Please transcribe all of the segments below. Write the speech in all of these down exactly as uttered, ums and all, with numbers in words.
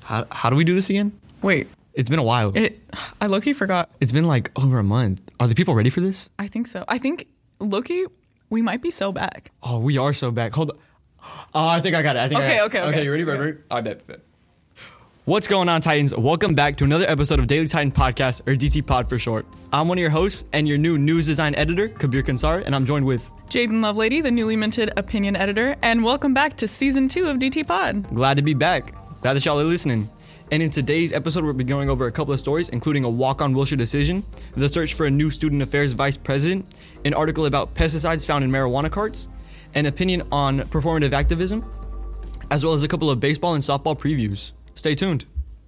How how do we do this again? Wait. It's been a while. It. I low-key forgot. It's been like over a month. Are the people ready for this? I think so. I think, low-key, we might be so back. Oh, we are so back. Hold on. Oh, I think I got it. I think Okay, I got okay, it. okay. Okay, you ready, Okay. Robert? I bet. bet. What's going on, Titans? Welcome back to another episode of Daily Titan Podcast, or D T Pod for short. I'm one of your hosts and your new news design editor, Kabir Kansar, and I'm joined with Jaden Lovelady, the newly minted opinion editor, and welcome back to season two of D T Pod. Glad to be back. Glad that y'all are listening. And in today's episode, we'll be going over a couple of stories, including a walk-on Wilshire decision, the search for a new student affairs vice president, an article about pesticides found in marijuana carts, an opinion on performative activism, as well as a couple of baseball and softball previews. Stay tuned.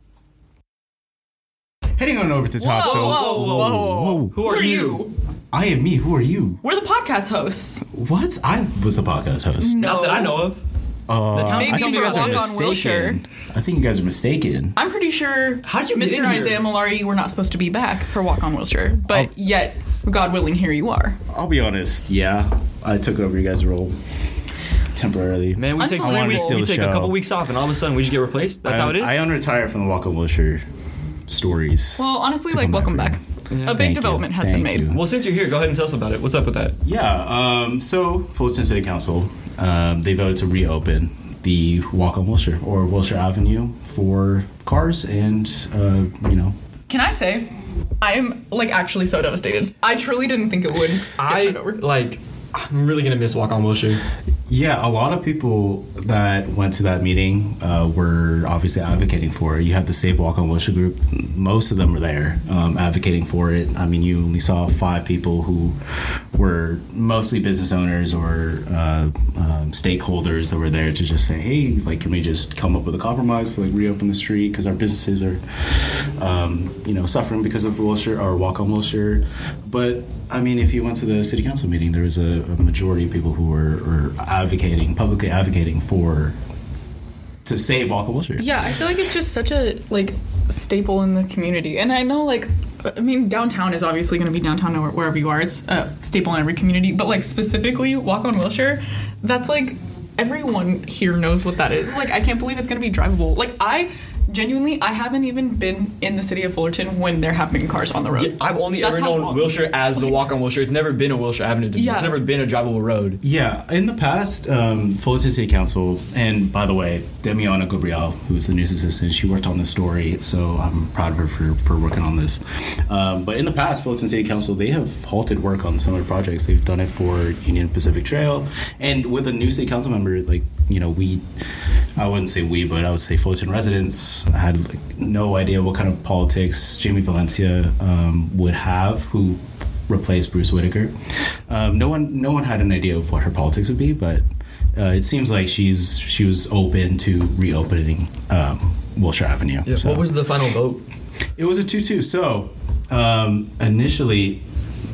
Heading on over to top. Whoa, so, whoa, whoa, whoa. Who are you? I am me. Who are you? We're the podcast hosts. What? I was the podcast host. No. Not that I know of. Uh, The town- I Maybe think you for guys are Walk on Wilshire. mistaken. I think you guys are mistaken. I'm pretty sure How did you get Mister in here? Isaiah Malari were not supposed to be back for Walk on Wilshire, but Oh. yet, God willing, here you are. I'll be honest. Yeah, I took over you guys' role temporarily. Man, we take, I wanted we, to steal we the take a show. couple weeks off, and all of a sudden we just get replaced. That's I, how it is. I unretired from the Walk on Wilshire stories. Well, honestly, To like, come welcome back back. for Yeah. A big Thank you. development has been Thank made. you. well, since you're here, go ahead and tell us about it. What's up with that? Yeah, um, so Fulton City Council, um, they voted to reopen the Walk on Wilshire, or Wilshire Avenue, for cars and, uh, you know, Can I say, I am, like, actually so devastated. I truly didn't think it would get I turned over. like. I'm really gonna miss Walk on Wilshire. yeah, a lot of people that went to that meeting uh, were obviously advocating for it. You had the Safe Walk on Wilshire group. Most of them were there um, advocating for it. I mean, you only saw five people who were mostly business owners or uh, um, stakeholders that were there to just say, hey, like, can we just come up with a compromise to, like, reopen the street because our businesses are, um, you know, suffering because of Wilshire or Walk on Wilshire. But I mean, if you went to the city council meeting, there was a, a majority of people who were, were advocating, publicly advocating for, to save Walk on Wilshire. Yeah, I feel like it's just such a, like, staple in the community. And I know, like, I mean, downtown is obviously going to be downtown or wherever you are. It's a staple in every community. But, like, specifically Walk on Wilshire, that's, like, everyone here knows what that is. Like, I can't believe it's going to be drivable. Like, I... Genuinely, I haven't even been in the city of Fullerton when there have been cars on the road. Yeah, I've only That's ever how known long- Wilshire as the like- Walk on Wilshire. It's never been a Wilshire Avenue to me. Yeah. It's never been a drivable road. Yeah, in the past, um, Fullerton City Council, and by the way, Demiana Gabriel, who is the news assistant, she worked on this story, so I'm proud of her for, for working on this. Um, but in the past, Fullerton City Council, they have halted work on similar projects. They've done it for Union Pacific Trail, and with a new city council member, like, you know, we, I wouldn't say we, but I would say Fullerton residents had, like, no idea what kind of politics Jamie Valencia um, would have, who replaced Bruce Whitaker. Um, no one, no one had an idea of what her politics would be, but uh, it seems like she's she was open to reopening um, Wilshire Avenue. Yeah, So what was the final vote? it was a two two. So um, initially,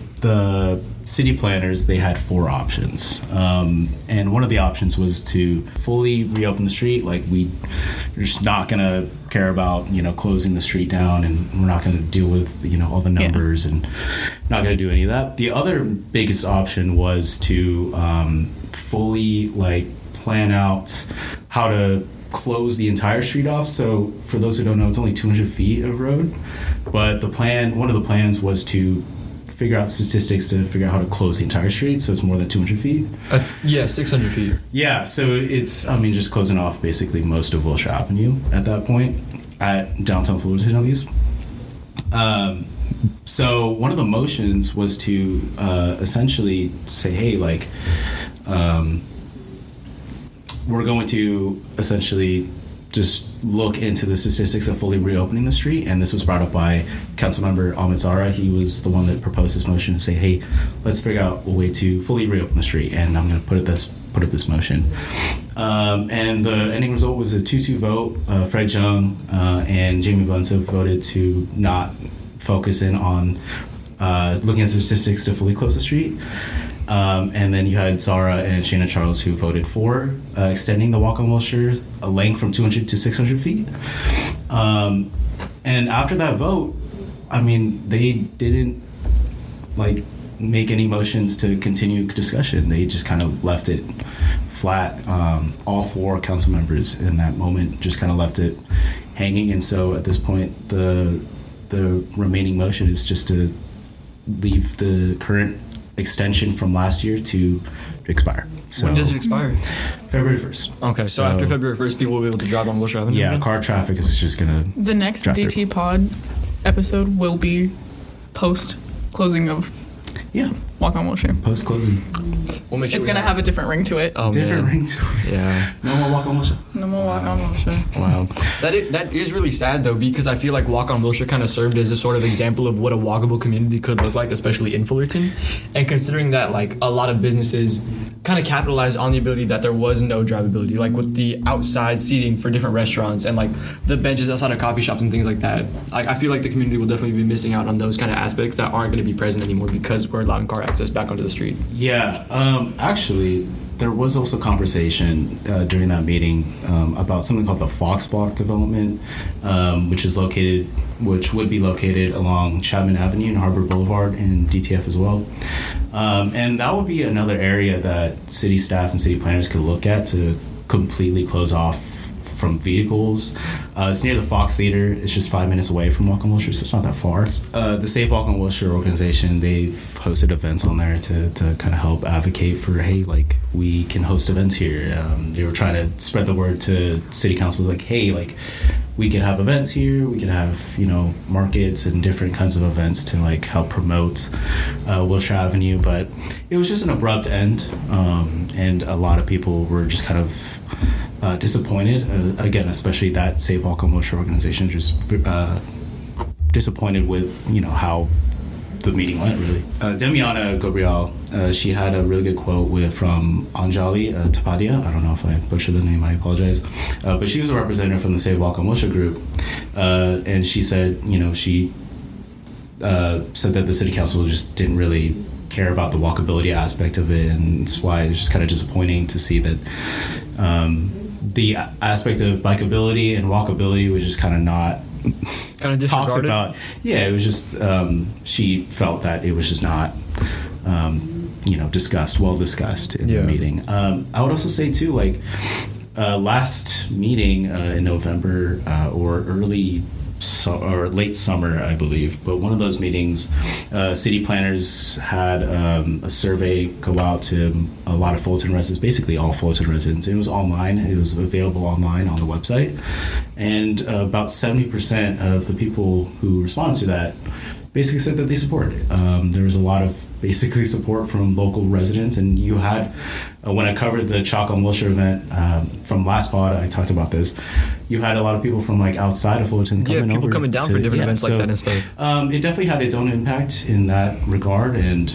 the city planners, they had four options, um, and one of the options was to fully reopen the street. Like, we, we're just not gonna care about, you know, closing the street down, and we're not gonna deal with, you know, all the numbers, and not gonna do any of that. The other biggest option was to um, fully, like, plan out how to close the entire street off. So for those who don't know, it's only two hundred feet of road, but the plan, one of the plans was to figure out statistics to figure out how to close the entire street, so it's more than two hundred feet. Uh, yeah, six hundred feet. Yeah, so it's, I mean, just closing off basically most of Wilshire Avenue at that point, at downtown Fullerton at least. Um, so one of the motions was to uh, essentially say, hey, like, um, we're going to essentially just look into the statistics of fully reopening the street, and this was brought up by Councilmember Ahmed Zara. He was the one that proposed this motion to say, hey, let's figure out a way to fully reopen the street, and I'm going to put it this put up this motion. Um, and the ending result was a two two vote. Uh, Fred Jung uh, and Jamie Valencia voted to not focus in on uh, looking at the statistics to fully close the street. Um, and then you had Zara and Shana Charles, who voted for uh, extending the Walk on Wilshire a length from two hundred to six hundred feet. Um, and after that vote, I mean, they didn't, like, make any motions to continue discussion. They just kind of left it flat. Um, all four council members in that moment just kind of left it hanging, and so at this point, the the remaining motion is just to leave the current extension from last year to expire. So when does it expire? February first. Okay, so, so after February first, people will be able to drive on Wilshire Avenue? Yeah, again? car traffic is just going to... The next D T through. Pod episode will be post-closing of yeah. Walk on Wilshire. Post-closing. We'll make sure it's going to have a different ring to it. Oh, different man. ring to it. Yeah. No more Walk on Wilshire. No more Walk wow. on Wilshire. Wow. That is, that is really sad, though, because I feel like Walk on Wilshire kind of served as a sort of example of what a walkable community could look like, especially in Fullerton. And considering that, like, a lot of businesses kind of capitalized on the ability that there was no drivability, like with the outside seating for different restaurants and, like, the benches outside of coffee shops and things like that. Like, I feel like the community will definitely be missing out on those kind of aspects that aren't going to be present anymore because we're allowing car access back onto the street. Yeah. Um, actually, there was also conversation uh, during that meeting um, about something called the Fox Block development, um, which is located, which would be located along Chapman Avenue and Harbor Boulevard in D T F as well. Um, and that would be another area that city staff and city planners could look at to completely close off from vehicles. Uh, it's near the Fox Theater. It's just five minutes away from Walk on Wilshire, so it's not that far. Uh, the Safe Walk on Wilshire organization, they've hosted events on there to, to kind of help advocate for, hey, like, we can host events here. Um, they were trying to spread the word to city council, like, hey, like, we could have events here. We could have, you know, markets and different kinds of events to, like, help promote uh, Wilshire Avenue. But it was just an abrupt end, um, and a lot of people were just kind of Uh, disappointed, uh, again, especially that Safe Walk on Wilshire organization, just uh, disappointed with, you know, how the meeting went, really. Uh, Demiana Gabriel, uh, she had a really good quote with from Anjali uh, Tapadia. I don't know if I butchered the name, I apologize. Uh, but she was a representative from the Safe Walk on Wilshire group, uh, and she said, you know, she uh, said that the city council just didn't really care about the walkability aspect of it, and that's why it was just kind of disappointing to see that um, the aspect of bikeability and walkability was just kind of not kind of talked about. Yeah, it was just um, she felt that it was just not um, you know discussed, well discussed in yeah. the meeting. Um, I would also say too, like uh, last meeting uh, in November uh, or early. So, or late summer, I believe, but one of those meetings, uh, city planners had um, a survey go out to a lot of Fullerton residents, basically all Fullerton residents. It was online. It was available online on the website. And uh, about seventy percent of the people who responded to that basically said that they support it. Um, there was a lot of basically support from local residents, and you had, uh, when I covered the Chalk on Wilshire event um, from last pod, I talked about this, you had a lot of people from like outside of Fullerton coming over. Yeah, people coming down to, for different yeah, events so, like that and stuff. Um, it definitely had its own impact in that regard, and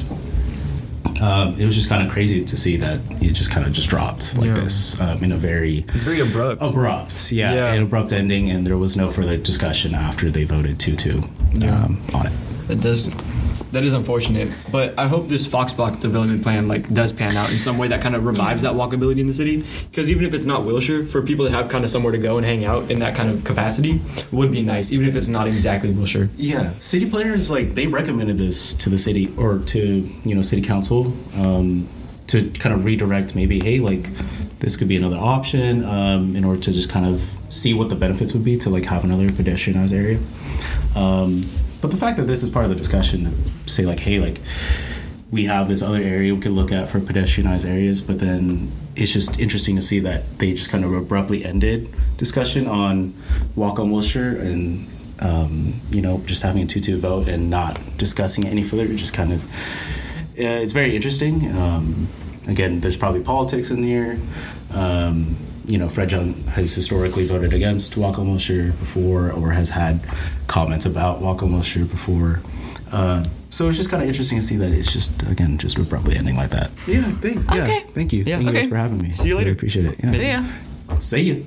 um, it was just kind of crazy to see that it just kind of just dropped like yeah. this um, in a very... It's very abrupt. Abrupt, yeah, yeah. An abrupt ending, and there was no further discussion after they voted two two yeah. um, on it. It does... That is unfortunate, but I hope this Fox Block development plan like does pan out in some way that kind of revives that walkability in the city. Because even if it's not Wilshire, for people to have kind of somewhere to go and hang out in that kind of capacity would be nice, even if it's not exactly Wilshire. Yeah, city planners like they recommended this to the city or to you know city council um, to kind of redirect maybe, hey, like this could be another option um, in order to just kind of see what the benefits would be to like have another pedestrianized area. Um, But the fact that this is part of the discussion, say like, hey, like we have this other area we could look at for pedestrianized areas, but then it's just interesting to see that they just kind of abruptly ended discussion on Walk on Wilshire and, um, you know, just having a two two vote and not discussing it any further. It just kind of, uh, it's very interesting. Um, again, there's probably politics in here. Um, you know, Fred Young has historically voted against Walk on Wilshire before or has had comments about Walk on Wilshire before. Uh, so it's just kind of interesting to see that it's just, again, just abruptly ending like that. Yeah, thank, yeah, okay. thank you. Yeah, thank okay. you guys for having me. See you later. Really appreciate it. Yeah. See ya. See ya.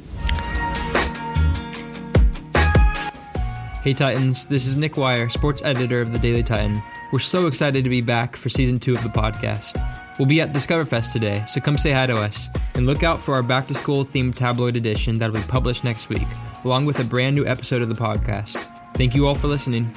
Hey Titans, this is Nick Wire, sports editor of the Daily Titan. We're so excited to be back for season two of the podcast. We'll be at Discoverfest today, so come say hi to us, and look out for our back-to-school themed tabloid edition that'll be published next week, along with a brand new episode of the podcast. Thank you all for listening.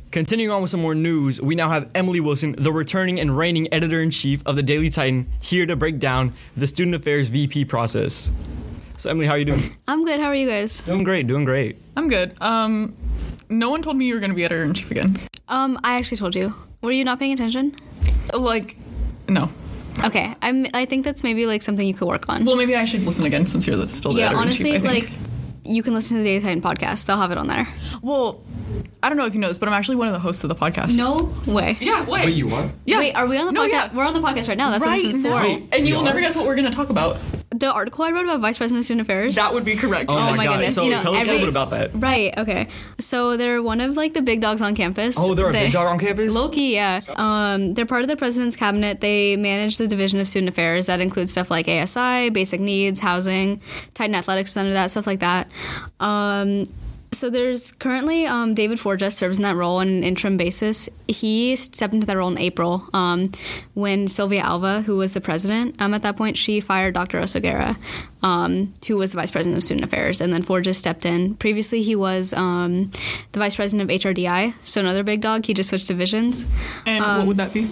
Continuing on with some more news, we now have Emily Wilson, the returning and reigning editor-in-chief of the Daily Titan, here to break down the Student Affairs V P process. So, Emily, how are you doing? I'm good. How are you guys? Doing great, doing great. I'm good. Um, no one told me you were going to be editor-in-chief again. Um, I actually told you. Were you not paying attention? Like, no. Okay. I'm. I think that's maybe like something you could work on. Well, maybe I should listen again since you're the- still the yeah, editor-in-chief, honestly, I think. like, you can listen to the Daily Titan podcast. They'll have it on there. Well, I don't know if you know this, but I'm actually one of the hosts of the podcast. No way. Yeah, wait. Wait, you what? Yeah. Wait, are we on the No, podcast? yeah. We're on the podcast right now. That's what right this is for. now. And you will We never are? guess what we're going to talk about. The article I wrote about Vice President of Student Affairs. That would be correct. Oh, Oh my my God. goodness. So You know, tell us a every- little bit about that. Right, okay. So they're one of like the big dogs on campus. Oh, they're a They- big dog on campus? Low-key, yeah. Um, they're part of the president's cabinet. They manage the Division of Student Affairs. That includes stuff like A S I, basic needs, housing, Titan Athletics is under that, stuff like that. Um, so there's currently um, David Forges serves in that role on an interim basis. He stepped into that role in April um, when Sylvia Alva, who was the president um, at that point, she fired Doctor Oseguera, um, who was the vice president of Student Affairs, and then Forges stepped in. Previously, he was um, the vice president of H R D I, so another big dog. He just switched divisions. And Um, what would that be?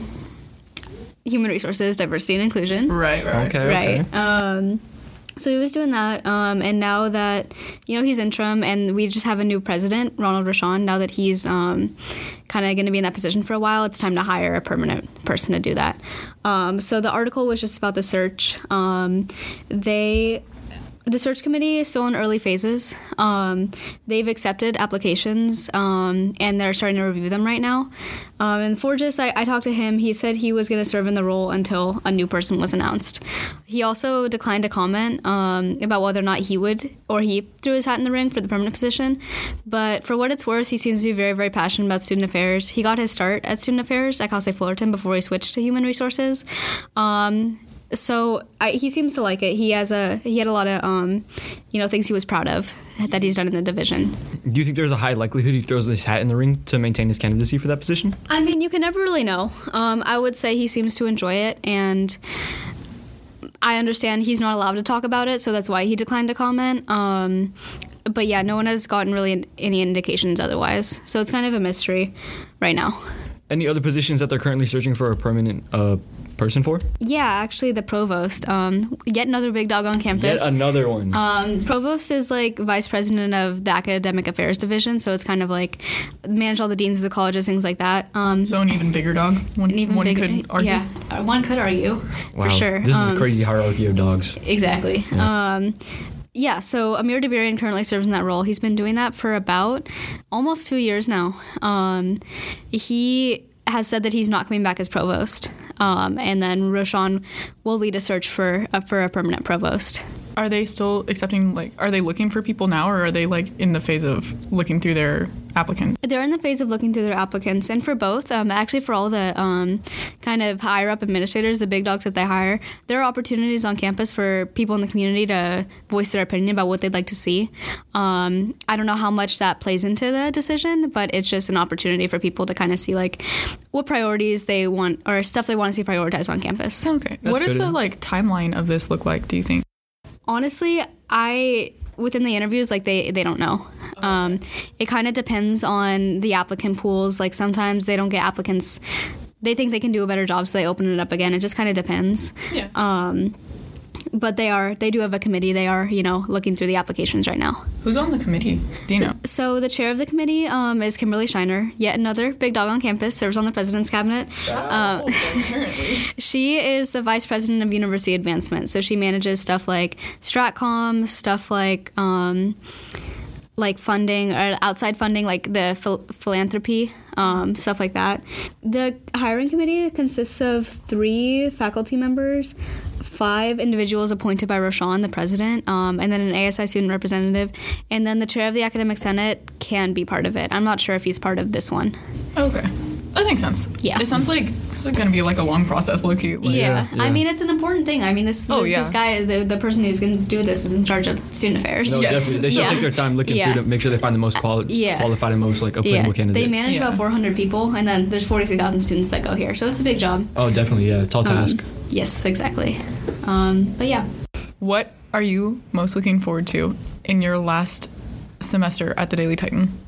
Human Resources, Diversity, and Inclusion. Right, right. Okay, okay. Right. Um, so he was doing that, um, and now that you know he's interim, and we just have a new president, Ronald Rashawn. Now that he's um, kind of going to be in that position for a while, it's time to hire a permanent person to do that. Um, so the article was just about the search. Um, they. The search committee is still in early phases. Um, they've accepted applications, um, and they're starting to review them right now. Um, and Forges, I, I talked to him. He said he was going to serve in the role until a new person was announced. He also declined to comment um, about whether or not he would, or he threw his hat in the ring for the permanent position. But for what it's worth, he seems to be very, very passionate about student affairs. He got his start at student affairs at Cal State Fullerton before he switched to human resources. Um, So I, he seems to like it. He has a he had a lot of um, you know things he was proud of that he's done in the division. Do you think there's a high likelihood he throws his hat in the ring to maintain his candidacy for that position? I mean, you can never really know. Um, I would say he seems to enjoy it, and I understand he's not allowed to talk about it, so that's why he declined to comment. Um, but yeah, no one has gotten really any indications otherwise. So it's kind of a mystery right now. Any other positions that they're currently searching for a permanent uh, person for? Yeah, actually, the provost. Um, yet another big dog on campus. Yet another one. Um, provost is like vice president of the academic affairs division, so it's kind of like manage all the deans of the colleges, things like that. Um, So an even bigger dog. One, an even one bigger, could argue. yeah, uh, one could argue wow. for sure. This is Um, a crazy hierarchy of dogs. Exactly. Yeah. Um, yeah, so Amir Dabirian currently serves in that role. He's been doing that for about almost two years now. Um, he has said that he's not coming back as provost, um, and then Roshan will lead a search for uh, for a permanent provost. Are they still accepting, like, are they looking for people now, or are they, like, in the phase of looking through their applicants? They're in the phase of looking through their applicants, and for both, um, actually for all the um, kind of higher up administrators, the big dogs that they hire, there are opportunities on campus for people in the community to voice their opinion about what they'd like to see. Um, I don't know how much that plays into the decision, but it's just an opportunity for people to kind of see like what priorities they want or stuff they want to see prioritized on campus. Okay. That's What does good. the, like, timeline of this look like, do you think? Honestly, I within the interviews, like they they don't know. Um, it kind of depends on the applicant pools. Like sometimes they don't get applicants. They think they can do a better job, so they open it up again. It just kind of depends. Yeah. Um, but they are they do have a committee. They are you know looking through the applications right now. Who's on the committee? Do you know? So the chair of the committee um, is Kimberly Shiner, yet another big dog on campus, serves on the president's cabinet. Um, she is the vice president of university advancement, so she manages stuff like Stratcom, stuff like um, like funding or outside funding, like the phil- philanthropy, um, stuff like that. The hiring committee consists of three faculty members, five individuals appointed by Roshan, the president, um, and then an A S I student representative, and then the chair of the academic senate can be part of it. I'm not sure if he's part of this one. Okay. That makes sense. Yeah. It sounds like this is going to be, like, a long process, low-key. Like, Yeah. yeah. I mean, it's an important thing. I mean, this Oh, th- yeah. this guy, the, the person who's going to do this is in charge of student affairs. No, Yes. definitely. They should Yeah. take their time looking Yeah. through to make sure they find the most quali- yeah. qualified and most like Yeah, applicable candidate. they manage Yeah. about four hundred people, and then there's forty-three thousand students that go here, so it's a big job. oh, definitely. Yeah, tall task. Um, yes, exactly. Um, but yeah, What are you most looking forward to in your last semester at the Daily Titan?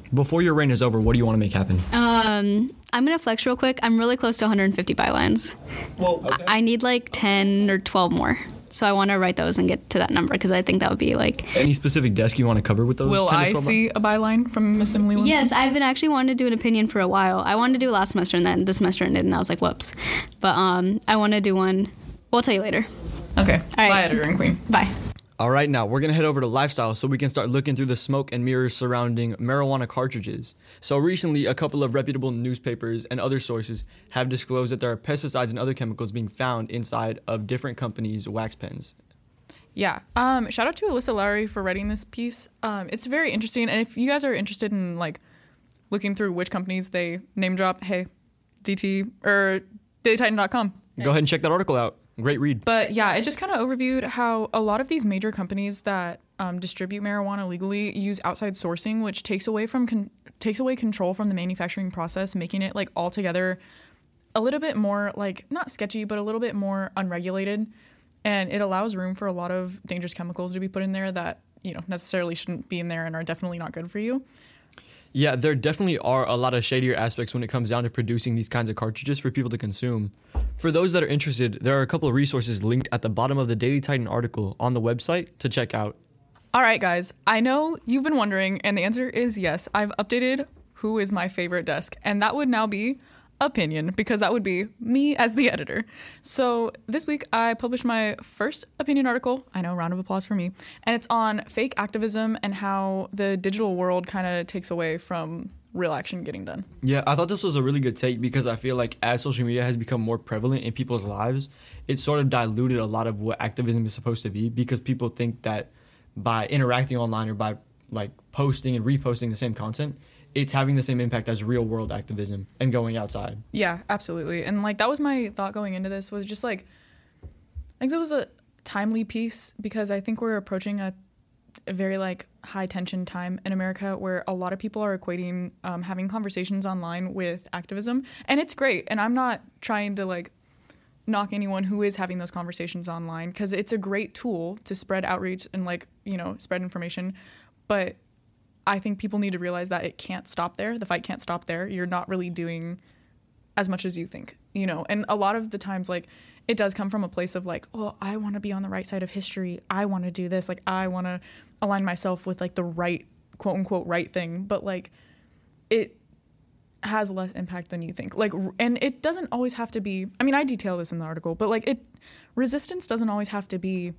Before your reign is over, what do you want to make happen? Um, I'm gonna flex real quick. I'm really close to one hundred fifty bylines. Well, I, I need like ten or twelve more. So I want to write those and get to that number because I think that would be like. Any specific desk you want to cover with those? will ten to I twelve? see a byline from Miss Emily Winston? Yes, I've been actually wanting to do an opinion for a while. I wanted to do it last semester and then this semester ended and I was like, whoops. But um, I want to do one. We'll I'll tell you later. Okay. All right. Bye, editor and queen. Bye. All right, now we're going to head over to lifestyle so we can start looking through the smoke and mirrors surrounding marijuana cartridges. So recently, a couple of reputable newspapers and other sources have disclosed that there are pesticides and other chemicals being found inside of different companies' wax pens. Yeah. Um, shout out to Alyssa Lowry for writing this piece. Um, it's very interesting. And if you guys are interested in like looking through which companies they name drop, hey, D T or daily titan dot com. Go ahead and check that article out. Great read. But yeah, it just kind of overviewed how a lot of these major companies that um, distribute marijuana legally use outside sourcing, which takes away from con- takes away control from the manufacturing process, making it like altogether a little bit more like not sketchy, but a little bit more unregulated. And it allows room for a lot of dangerous chemicals to be put in there that, you know, necessarily shouldn't be in there and are definitely not good for you. Yeah, there definitely are a lot of shadier aspects when it comes down to producing these kinds of cartridges for people to consume. For those that are interested, there are a couple of resources linked at the bottom of the Daily Titan article on the website to check out. All right, guys, I know you've been wondering, and the answer is yes. I've updated who is my favorite desk, and that would now be Opinion, because that would be me as the editor. So this week I published my first opinion article. I know, round of applause for me. And it's on fake activism and how the digital world kind of takes away from real action getting done. Yeah, I thought this was a really good take because I feel like as social media has become more prevalent in people's lives, it sort of diluted a lot of what activism is supposed to be because people think that by interacting online or by like posting and reposting the same content, it's having the same impact as real world activism and going outside. Yeah, absolutely. And like that was my thought going into this was just like, like that was a timely piece because I think we're approaching a, a very like high tension time in America where a lot of people are equating um, having conversations online with activism. And it's great. And I'm not trying to like knock anyone who is having those conversations online because it's a great tool to spread outreach and like, you know, spread information. But I think people need to realize that it can't stop there. The fight can't stop there. You're not really doing as much as you think, you know? And a lot of the times, like, it does come from a place of like, oh, I want to be on the right side of history. I want to do this. Like, I want to align myself with like the right, quote unquote, right thing. But like, it has less impact than you think. Like, and it doesn't always have to be, I mean, I detail this in the article, but like it, resistance doesn't always have to be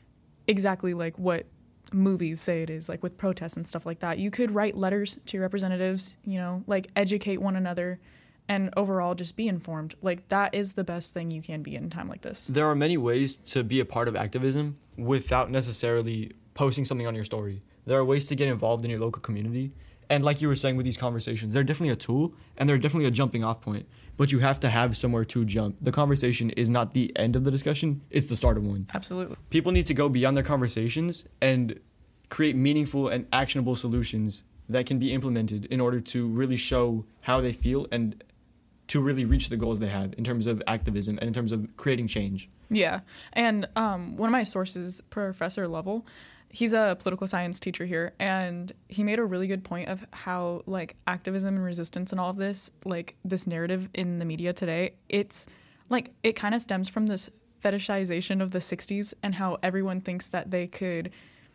exactly like what movies say it is, like with protests and stuff like that. You could write letters to your representatives, you know, like educate one another and overall just be informed. Like that is the best thing you can be in a time like this. There are many ways to be a part of activism without necessarily posting something on your story. There are ways to get involved in your local community. And like you were saying with these conversations, they're definitely a tool and they're definitely a jumping off point. But you have to have somewhere to jump. The conversation is not the end of the discussion, it's the start of one. Absolutely. People need to go beyond their conversations and create meaningful and actionable solutions that can be implemented in order to really show how they feel and to really reach the goals they have in terms of activism and in terms of creating change. Yeah. And um, one of my sources, Professor Lovell, he's a political science teacher here, and he made a really good point of how like activism and resistance and all of this, like this narrative in the media today, it's like it kind of stems from this fetishization of the sixties and how everyone thinks that they could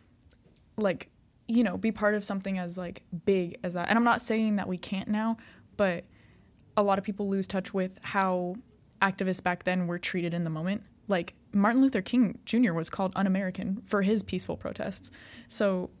like, you know, be part of something as like big as that. And I'm not saying that we can't now, but a lot of people lose touch with how activists back then were treated in the moment. Like Martin Luther King Junior was called un-American for his peaceful protests. So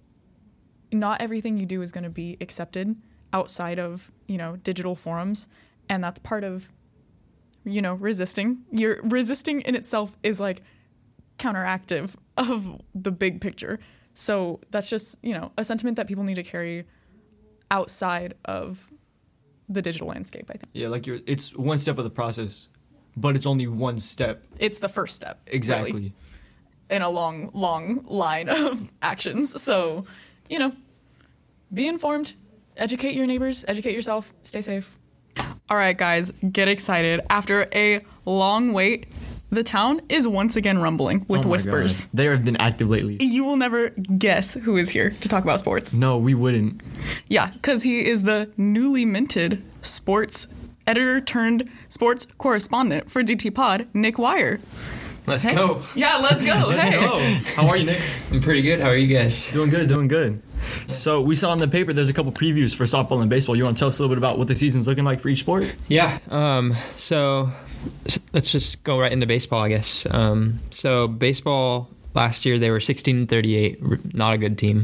not everything you do is going to be accepted outside of, you know, digital forums. And that's part of, you know, resisting. You're resisting in itself is like counteractive of the big picture. So that's just, you know, a sentiment that people need to carry outside of the digital landscape, I think. Yeah, like you're, it's one step of the process, but it's only one step. It's the first step. Exactly. Really, in a long, long line of actions. So, you know, be informed, educate your neighbors, educate yourself, stay safe. All right, guys, get excited. After a long wait, the town is once again rumbling with Oh my whispers. God. They have been active lately. You will never guess who is here to talk about sports. No, we wouldn't. Yeah, because he is the newly minted sports editor turned sports correspondent for D T Pod, Nick Wire. Let's Hey. go. Yeah, let's go. hey. Oh, how are you, Nick? I'm pretty good. How are you guys? Doing good, doing good. So we saw in the paper there's a couple previews for softball and baseball. You want to tell us a little bit about what the season's looking like for each sport? Yeah. Um, so s- let's just go right into baseball, I guess. Um, so baseball last year they were sixteen and thirty-eight, r- not a good team.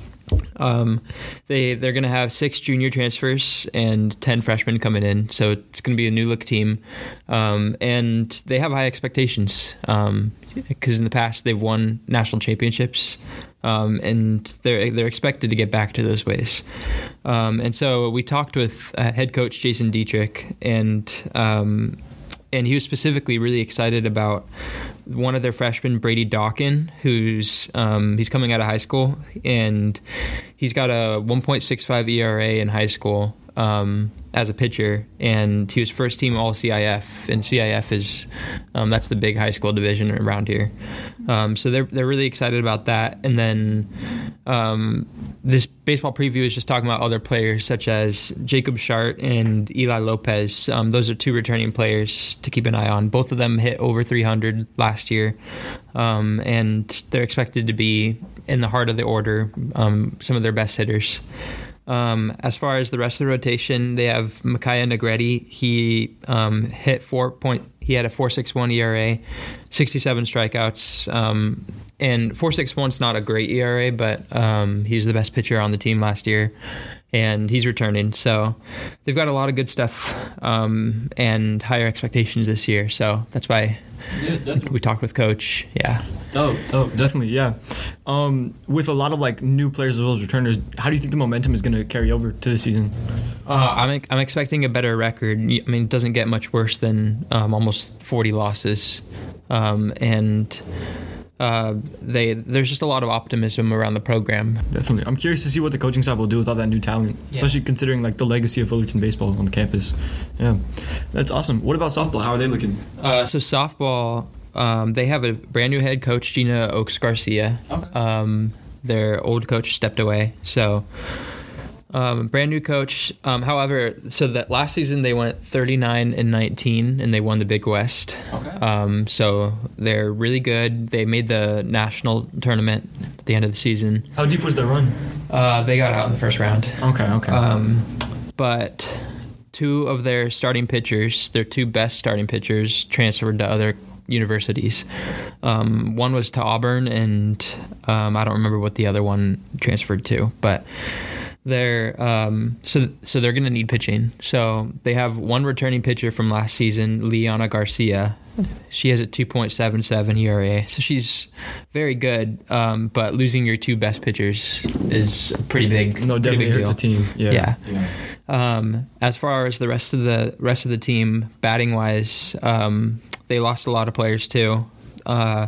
Um, they they're gonna have six junior transfers and ten freshmen coming in, so it's gonna be a new look team, um, and they have high expectations because in the past they've won national championships, um, and they're they're expected to get back to those ways. Um, and so we talked with uh, head coach Jason Dietrich, and um, and he was specifically really excited about one of their freshmen, Brady Dawkin, who's um, he's coming out of high school, and he's got a one point six five E R A in high school um, as a pitcher, and he was first team All C I F, and C I F is um, that's the big high school division around here. Um, so they're they're really excited about that, and then um, this baseball preview is just talking about other players such as Jacob Shart and Eli Lopez. Um, those are two returning players to keep an eye on. Both of them hit over three hundred last year, um, and they're expected to be in the heart of the order, um, some of their best hitters. Um, as far as the rest of the rotation, they have Micaiah Negretti. He um, hit four point. He had a four point six one E R A, sixty-seven strikeouts, um, and four point six one is not a great E R A, but um, he was the best pitcher on the team last year, and he's returning. So they've got a lot of good stuff um, and higher expectations this year. So that's why Yeah, we talked with Coach. Yeah. Oh, oh, definitely, yeah. Um, with a lot of like new players as well as returners, how do you think the momentum is going to carry over to the season? Uh, I'm I'm expecting a better record. I mean, it doesn't get much worse than um, almost forty losses, um, and uh, they there's just a lot of optimism around the program. Definitely, I'm curious to see what the coaching staff will do with all that new talent, especially yeah. considering like the legacy of Fullerton baseball on campus. Yeah, that's awesome. What about softball? How are they looking? Uh, so softball, um, they have a brand new head coach, Gina Oaks Garcia. Okay. Um, their old coach stepped away, so. Um, brand new coach. Um, however, so that last season they went thirty-nine and nineteen, and they won the Big West. Okay. Um, so they're really good. They made the national tournament at the end of the season. How deep was their run? Uh, they got out in the first round. Okay, okay. Um, but two of their starting pitchers, their two best starting pitchers, transferred to other universities. Um, one was to Auburn, and um, I don't remember what the other one transferred to, but. They're um, so so they're going to need pitching. So they have one returning pitcher from last season, Liana Garcia. She has a two point seven seven E R A, so she's very good. Um, but losing your two best pitchers is a pretty big, no, pretty definitely big hurts a team. Yeah. Yeah. yeah. Um, as far as the rest of the rest of the team, batting wise, um, they lost a lot of players too. Uh,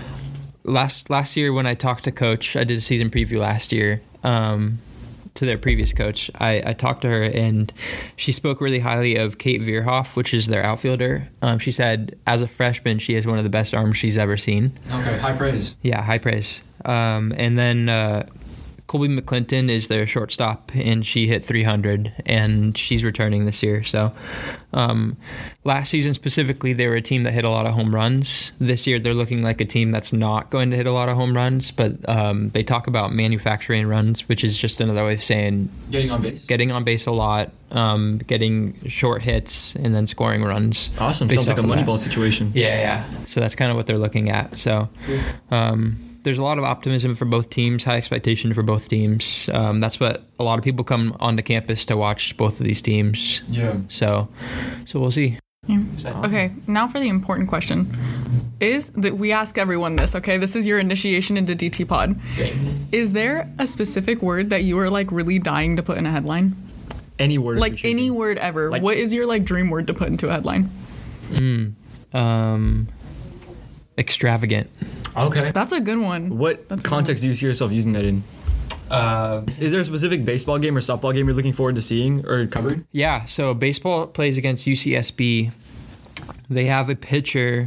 last last year when I talked to Coach, I did a season preview last year. Um, to their previous coach, I, I talked to her, and she spoke really highly of Kate Veerhoff, which is their outfielder. Um, she said, as a freshman, she has one of the best arms she's ever seen. Okay, high praise. Yeah, high praise. Um, and then uh, Colby McClinton is their shortstop, and she hit three hundred, and she's returning this year. So um, last season specifically, they were a team that hit a lot of home runs. This year, they're looking like a team that's not going to hit a lot of home runs, but um, they talk about manufacturing runs, which is just another way of saying getting on base. Getting on base a lot, um, getting short hits, and then scoring runs. Awesome. Sounds like a Moneyball situation. Yeah, yeah. So that's kind of what they're looking at. So. Um, There's a lot of optimism for both teams, high expectation for both teams. Um, that's what a lot of people come onto campus to watch both of these teams. Yeah. So, so we'll see. Yeah. Okay, now for the important question. Is that we ask everyone this, okay? This is your initiation into D T Pod. Great. Is there a specific word that you are like really dying to put in a headline? Any word. Like any word ever. Like, what is your like dream word to put into a headline? Mm, um, extravagant. Okay. That's a good one. What That's context do you see yourself using that in? Uh, is there a specific baseball game or softball game you're looking forward to seeing or covering? Yeah, so baseball plays against U C S B. They have a pitcher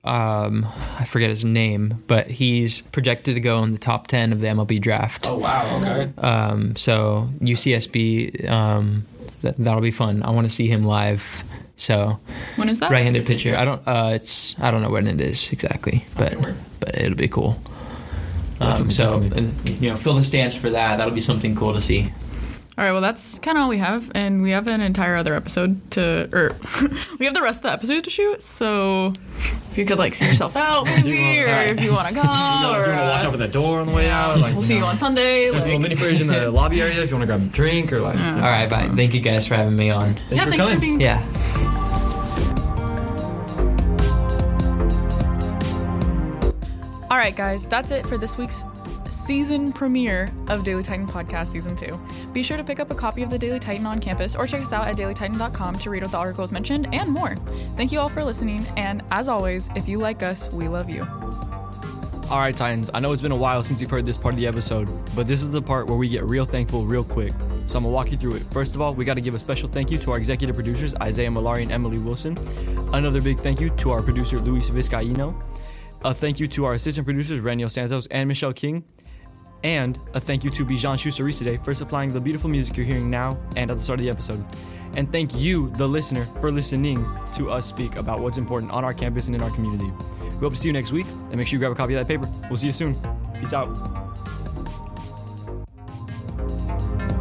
um, I forget his name, but he's projected to go in the top ten of the M L B draft. Oh wow, okay. Um, so U C S B, um, that, that'll be fun. I want to see him live. So When is that? right-handed pitcher. I don't. Uh, it's I don't know when it is exactly, but but it'll be cool. Um, so and, you know, fill the stands for that. That'll be something cool to see. All right, well, that's kind of all we have, and we have an entire other episode to, or we have the rest of the episode to shoot. So if you could like see yourself out, maybe, or if you want to go, No, or if you want to watch uh, out for that door on the way out, like, we'll see you know. on Sunday. There's a little like- mini fridge in the lobby area if you want to grab a drink or like. Yeah. All right, bye. Thank you guys for having me on. Thanks yeah, for thanks coming. for being. Yeah. All right, guys, that's it for this week's season premiere of Daily Titan Podcast Season two. Be sure to pick up a copy of the Daily Titan on campus or check us out at daily titan dot com to read what the articles mentioned and more. Thank you all for listening, and as always, if you like us, we love you. All right, Titans, I know it's been a while since you've heard this part of the episode, but this is the part where we get real thankful real quick. So I'm gonna walk you through it. First of all, we got to give a special thank you to our executive producers, Isaiah Malari and Emily Wilson. Another big thank you to our producer, Luis Vizcaino. A thank you to our assistant producers, Raniel Santos and Michelle King. And a thank you to Bijan Shusaris today for supplying the beautiful music you're hearing now and at the start of the episode. And thank you, the listener, for listening to us speak about what's important on our campus and in our community. We hope to see you next week, and make sure you grab a copy of that paper. We'll see you soon. Peace out.